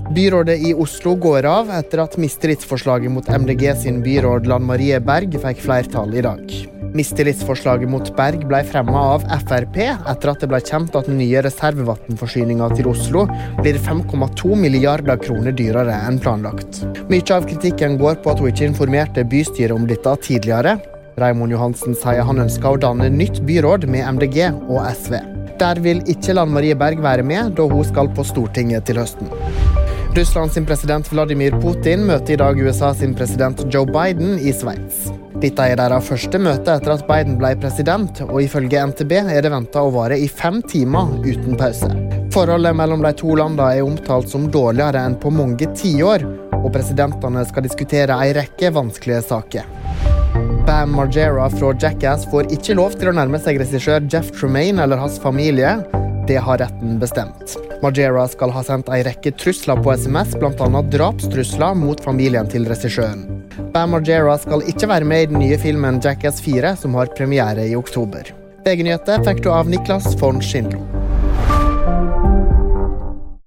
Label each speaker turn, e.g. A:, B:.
A: Byrådet i Oslo går av etter at mistillitsforslaget mot MDG sin byråd Lan Marie Berg fikk flertall i dag. Mistillitsforslaget mot Berg ble fremmet av FrP etter at det ble kjent at den nye reservevattenforsyningen til Oslo blir 5,2 milliarder kroner dyrere enn planlagt. Mye av kritikken går på at hun ikke informerte bystyret om dette tidligere. Raymond Johansen sier han ønsker å danne nytt byråd med MDG og SV. Der vil ikke Lan Marie Berg være med, da hun skal på Stortinget til høsten. Russlands president Vladimir Putin møter i dag USAs president Joe Biden i Sveits. Dette er deres første møte etter at Biden ble president, og ifølge NTB er det ventet å vare i 5 timer uten pause. Forholdet mellom de to landene er omtalt som dårligere enn på mange tiår, og presidentene skal diskutere en rekke vanskelige saker. Bam Margera fra Jackass får ikke lov til å nærme seg regissør Jeff Tremaine eller hans familie. Det har retten bestemt. Margera skal ha sendt en rekke trusler på SMS, blant annet drapstrusler mot familien til regissøren. Bam Margera skal ikke være med i den nye filmen Jackass 4, som har premiere i oktober. VG-nyheter fikk du av Niklas von Schindler.